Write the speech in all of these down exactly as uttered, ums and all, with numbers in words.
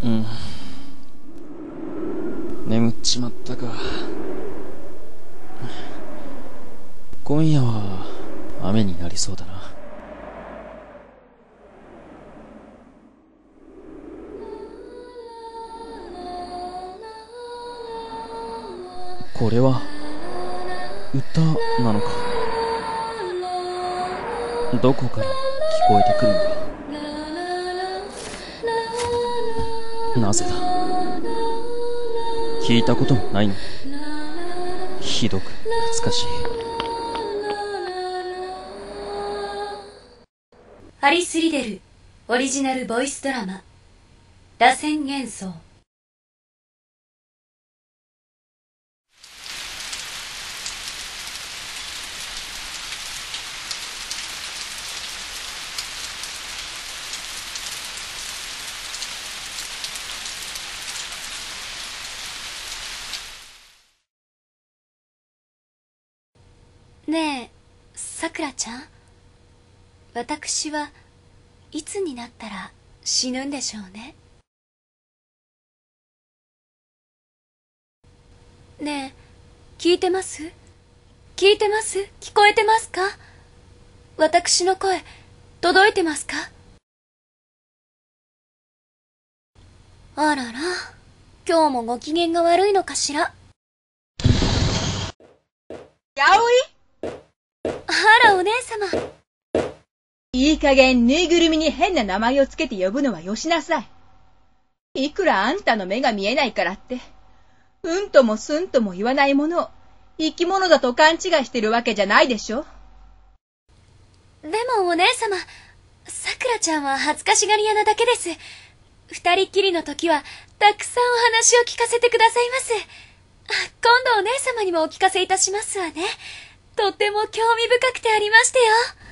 うん。眠っちまったか。今夜は雨になりそうだな。これは歌なのか。どこから聞こえてくるんだ。なぜだ。聞いたこともないの。ひどく懐かしい。 アリス・リデルオリジナルボイスドラマ「螺旋幻想」。ねえ、さくらちゃん。私はいつになったら死ぬんでしょうね。ねえ、聞いてます？聞いてます？聞こえてますか？私の声、届いてますか？あらら、今日もご機嫌が悪いのかしら。 やおい。 あら、お姉様。 いい加減ぬいぐるみに変な名前をつけて呼ぶのはよしなさい。いくらあんたの目が見えないからって、うんともすんとも言わないものを生き物だと勘違いしてるわけじゃないでしょ。 でもお姉様、さくらちゃんは恥ずかしがり屋なだけです。二人っきりの時はたくさんお話を聞かせてくださいます。今度お姉様にもお聞かせいたしますわね。とっても興味深くてありましてよ。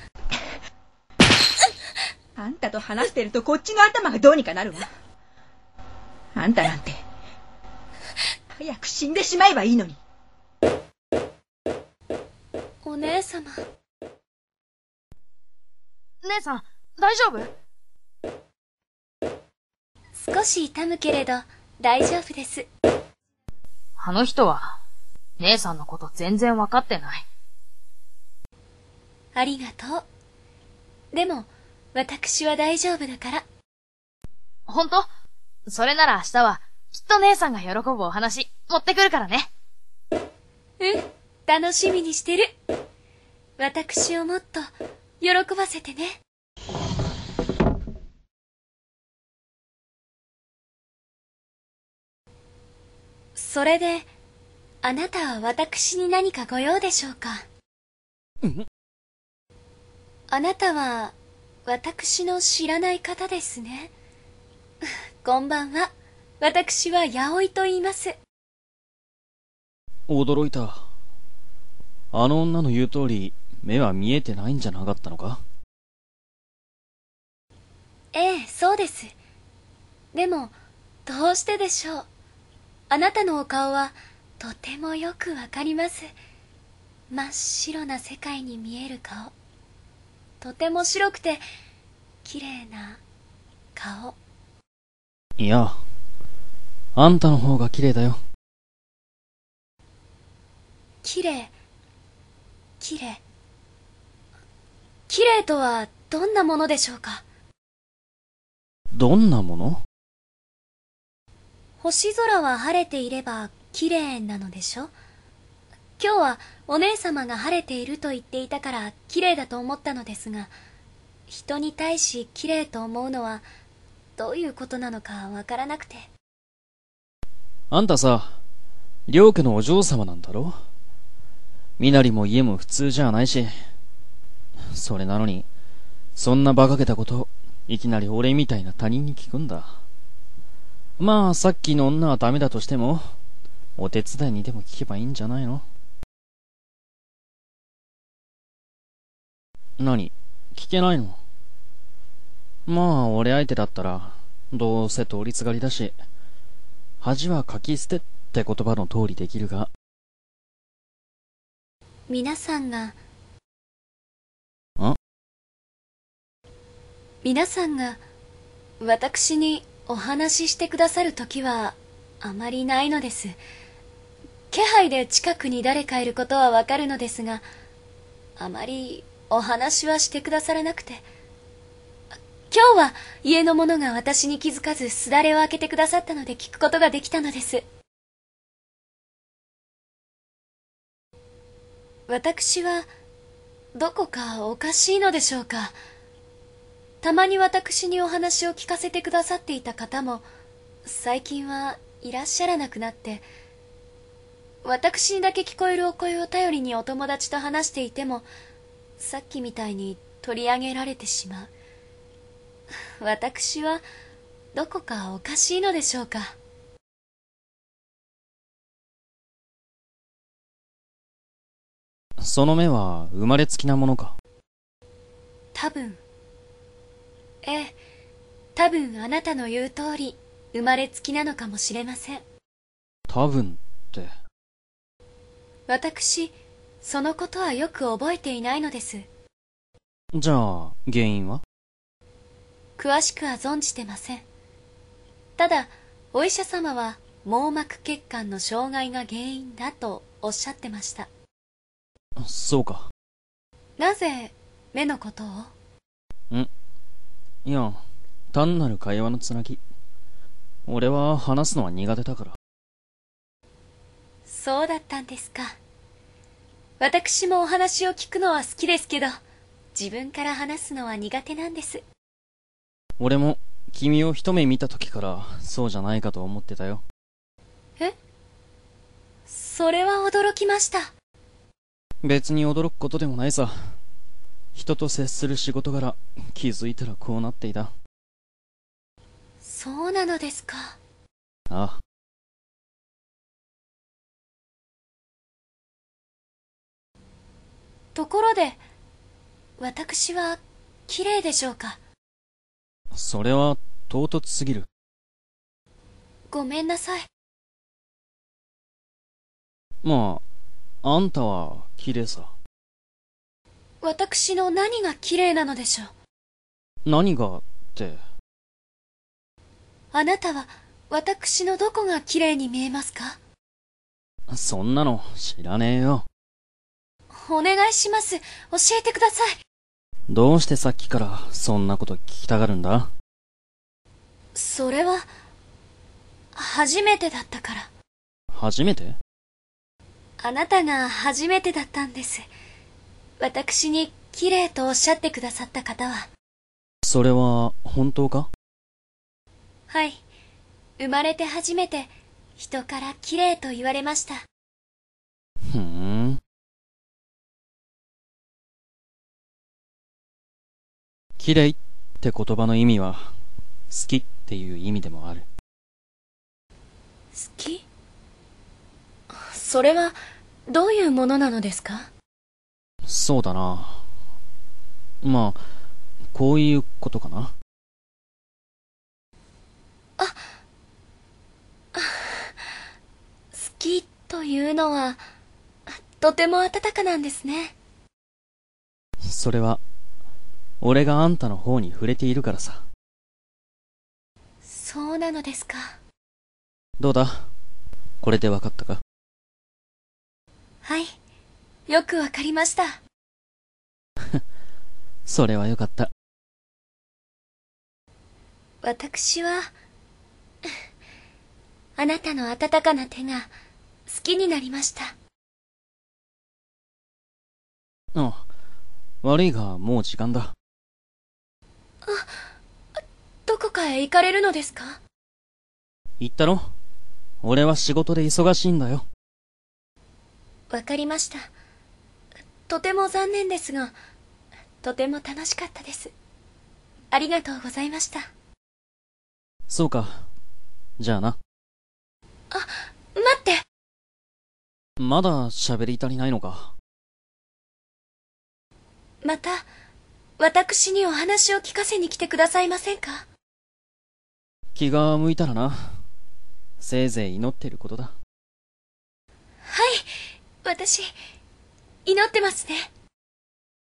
あんたと話してるとこっちの頭がどうにかなるわ。あんたなんて早く死んでしまえばいいのに。 お姉様。 姉さん、大丈夫？ 少し痛むけれど大丈夫です。 あの人は姉さんのこと全然わかってない。 ありがとう。でも私は大丈夫だから。 ほんと？それなら明日はきっと姉さんが喜ぶお話持ってくるからね。 うん、楽しみにしてる。私をもっと喜ばせてね。それで、あなたは私に何かご用でしょうか？あなたは私の知らない方ですね。こんばんは。私はヤオイと言います。 驚いた。あの女の言う通り、目は見えてないんじゃなかったのか？ ええ、そうです。でも、どうしてでしょう。あなたのお顔はとてもよくわかります。真っ白な世界に見える顔。とても白くて綺麗な顔。 いや、あんたの方が綺麗だよ。 綺麗、綺麗。綺麗とはどんなものでしょうか？ どんなもの？ 星空は晴れていれば綺麗なのでしょ？今日はお姉様が晴れていると言っていたから綺麗だと思ったのですが、人に対し綺麗と思うのはどういうことなのかわからなくて。 あんたさ、両家のお嬢様なんだろ？身なりも家も普通じゃないし。それなのに、そんな馬鹿げたこと、いきなり俺みたいな他人に聞くんだ。まあ、さっきの女はダメだとしても、お手伝いにでも聞けばいいんじゃないの？何？聞けないの？まあ、俺相手だったら、どうせ通りすがりだし、恥はかき捨てって言葉の通りできるが。 皆さんが、 ん？ 皆さんが、私にお話ししてくださる時はあまりないのです。気配で近くに誰かいることはわかるのですが、あまりお話はしてくださらなくて。今日は家の者が私に気づかずすだれを開けてくださったので聞くことができたのです。私はどこかおかしいのでしょうか。たまに私にお話を聞かせてくださっていた方も最近はいらっしゃらなくなって、私にだけ聞こえるお声を頼りにお友達と話していてもさっきみたいに取り上げられてしまう。私はどこかおかしいのでしょうか。 その目は生まれつきなものか。 多分。ええ、多分あなたの言う通り生まれつきなのかもしれません。 多分って。 私、そのことはよく覚えていないのです。 じゃあ原因は？ 詳しくは存じてません。ただお医者様は網膜血管の障害が原因だとおっしゃってました。 そうか。 なぜ目のことを？ んいや、単なる会話のつなぎ。俺は話すのは苦手だから。 そうだったんですか。私もお話を聞くのは好きですけど、自分から話すのは苦手なんです。 俺も君を一目見た時からそうじゃないかと思ってたよ。 え？それは驚きました。 別に驚くことでもないさ。人と接する仕事柄、気づいたらこうなっていた。 そうなのですか。 ああ。 ところで、私は綺麗でしょうか？ それは唐突すぎる。 ごめんなさい。 まあ、あんたは綺麗さ。 私の何が綺麗なのでしょう？ 何がって。 あなたは私のどこが綺麗に見えますか？ そんなの知らねえよ。 お願いします。教えてください。 どうしてさっきからそんなこと聞きたがるんだ？ それは初めてだったから。 初めて？ あなたが初めてだったんです。私に綺麗とおっしゃってくださった方は。 それは本当か？ はい。生まれて初めて人から綺麗と言われました。 ふーん。綺麗って言葉の意味は好きっていう意味でもある。 好き？それはどういうものなのですか？ そうだな。まあ、こういうことかな。 あ、好きというのはとても温かなんですね。 それは俺があんたの方に触れているからさ。 そうなのですか。 どうだ？これでわかったか？ はい。よくわかりました。 それはよかった。 私はあなたの温かな手が好きになりました。 ああ、悪いがもう時間だ。 あ、どこかへ行かれるのですか？ 言ったろ？俺は仕事で忙しいんだよ。 わかりました。とても残念ですが、とても楽しかったです。ありがとうございました。 そうか。じゃあな。 あ、待って。 まだ喋り足りないのか？ また、私にお話を聞かせに来てくださいませんか？ 気が向いたらな。せいぜい祈ってることだ。 はい、私、祈ってますね。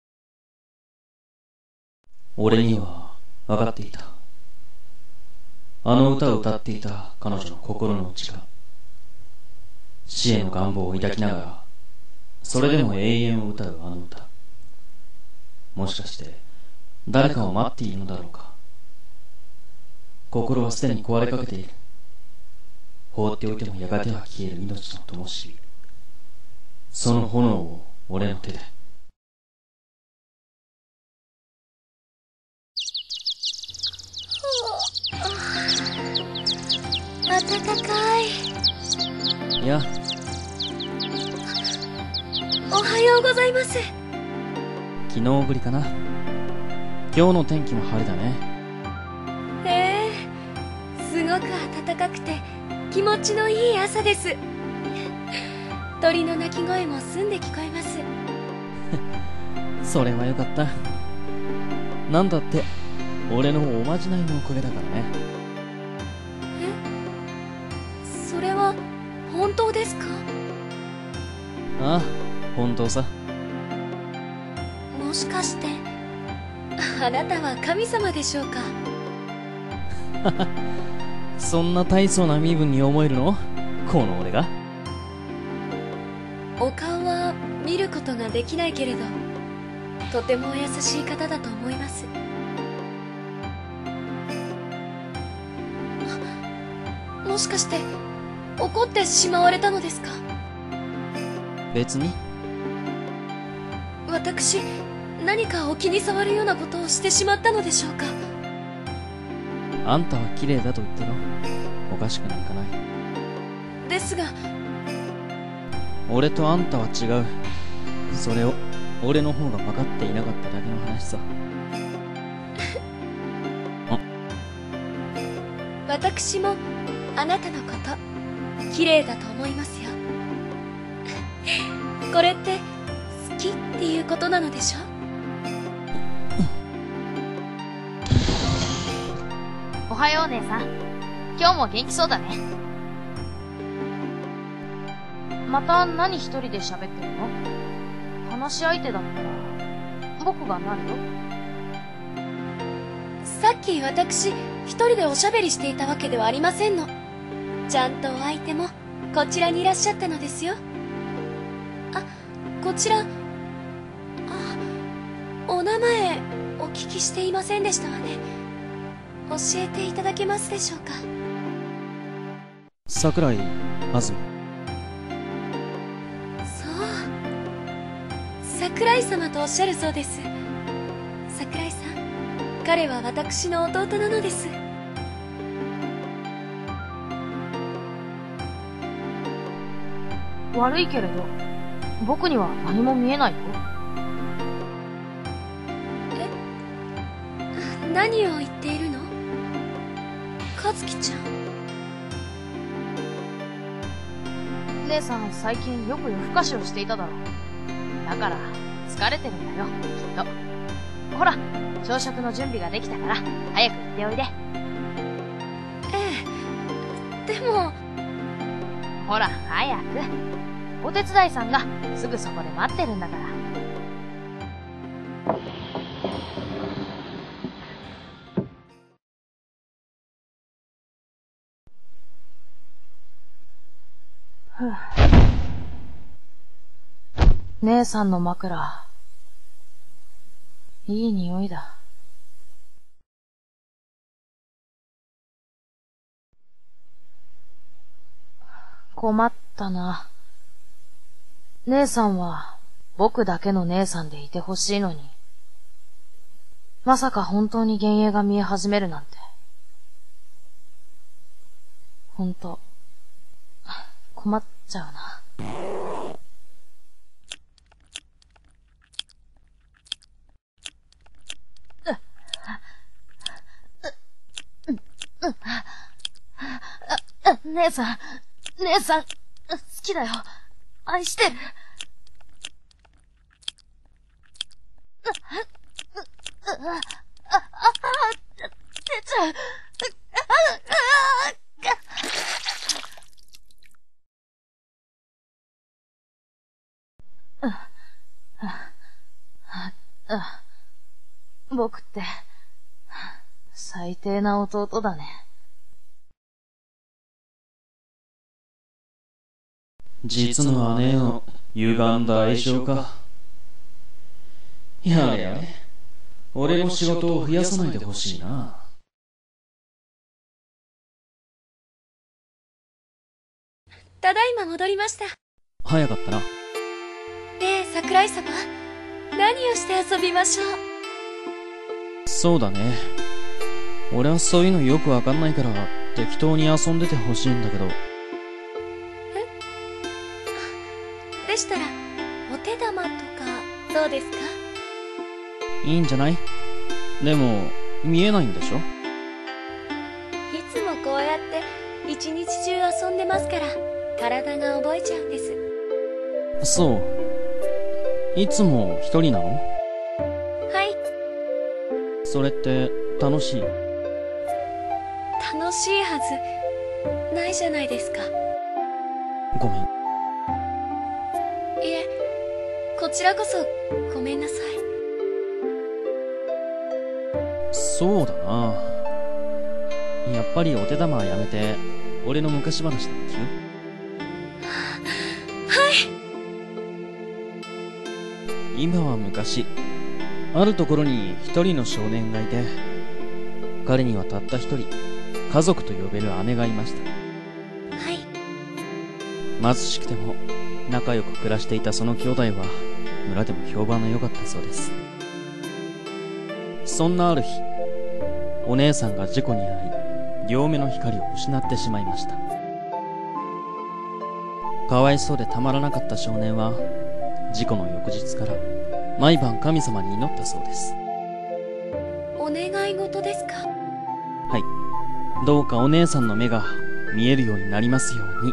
俺には分かっていた。 あの歌を歌っていた彼女の心の内が、死への願望を抱きながら、それでも永遠を歌うあの歌。もしかして誰かを待っているのだろうか。心はすでに壊れかけている。放っておいてもやがては消える命の灯火。その炎を俺の手で。 暖かい。 いや、 おはようございます。 昨日ぶりかな。今日の天気も晴れだね。 ええ、すごく暖かくて気持ちのいい朝です。鳥の鳴き声も澄んで聞こえます。 それはよかった。なんだって俺のおまじないのおかげだからね。 え、それは本当ですか？ ああ、本当さ。 もしかしてあなたは神様でしょうか？ そんな大層な身分に思えるの？この俺が。 お顔は見ることができないけれど、とてもお優しい方だと思います。もしかして怒ってしまわれたのですか？ 別に。 私、何かお気に障るようなことをしてしまったのでしょうか？ あんたは綺麗だと言ったろ。おかしくなんかない。 ですが、 俺とあんたは違う。それを俺の方が分かっていなかっただけの話さ。 私もあなたのこと綺麗だと思いますよ。これって好きっていうことなのでしょ？ おはよう姉さん。今日も元気そうだね。また何一人で喋ってるの？話し相手だったら僕がなるよ。 さっき私一人でおしゃべりしていたわけではありませんの。ちゃんとお相手もこちらにいらっしゃったのですよ。あ、こちら、あ、お名前お聞きしていませんでしたわね。教えていただけますでしょうか？ 桜井あずみ。 そう、桜井様とおっしゃるそうです。桜井さん、彼は私の弟なのです。 悪いけれど僕には何も見えないよ。 え、何を言っているの？和樹ちゃん。 姉さん最近よく夜更かしをしていただろう。だから疲れてるんだよ、きっと。ほら、朝食の準備ができたから早く行っておいで。 ええ、でも。 ほら早く。お手伝いさんがすぐそこで待ってるんだから。ふぅ。姉さんの枕、いい匂いだ。困ったな。姉さんは僕だけの姉さんでいてほしいのに、まさか本当に幻影が見え始めるなんて。ほんと、困っちゃうな。姉さん、姉さん、好きだよ。愛してる。出ちゃう。僕って、最低な弟だね。 実の姉への歪んだ愛情か。やれやれ、俺の仕事を増やさないでほしいな。 ただいま戻りました。 早かったな。 で、桜井様、何をして遊びましょう。 そうだね。俺はそういうのよくわかんないから適当に遊んでてほしいんだけど。 え？でしたらお手玉とかどうですか？ いいんじゃない？でも見えないんでしょ？ いつもこうやって一日中遊んでますから体が覚えちゃうんです。 そう。いつも一人なの？ はい。 それって楽しい？ 楽しいはずないじゃないですか。 ごめん。 いえ、こちらこそごめんなさい。 そうだな。やっぱりお手玉はやめて俺の昔話でも聞く？ はい。 今は昔、あるところに一人の少年がいて、彼にはたった一人家族と呼べる姉がいました。 はい。 貧しくても仲良く暮らしていたその兄弟は村でも評判の良かったそうです。そんなある日、お姉さんが事故に遭い両目の光を失ってしまいました。かわいそうでたまらなかった少年は事故の翌日から毎晩神様に祈ったそうです。 お願い事ですか？ はい。どうかお姉さんの目が見えるようになりますようにってね。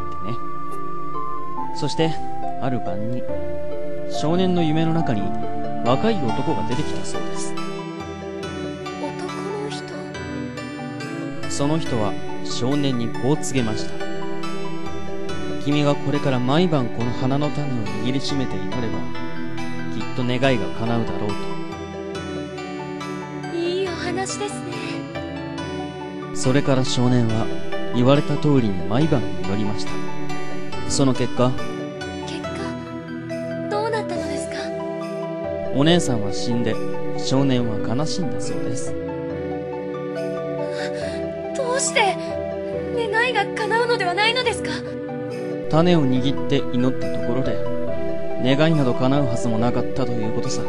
そしてある晩に少年の夢の中に若い男が出てきたそうです。 男の人？ その人は少年にこう告げました。君がこれから毎晩この花の種を握りしめて祈ればきっと願いが叶うだろうと。 いいお話ですね。 それから少年は言われた通りに毎晩祈りました。その結果、 結果どうなったのですか？ お姉さんは死んで少年は悲しんだそうです。 どうして願いが叶うのではないのですか？ 種を握って祈ったところで願いなど叶うはずもなかったということさ。 そ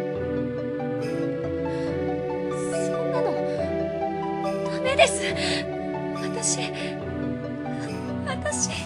んなのダメです。私私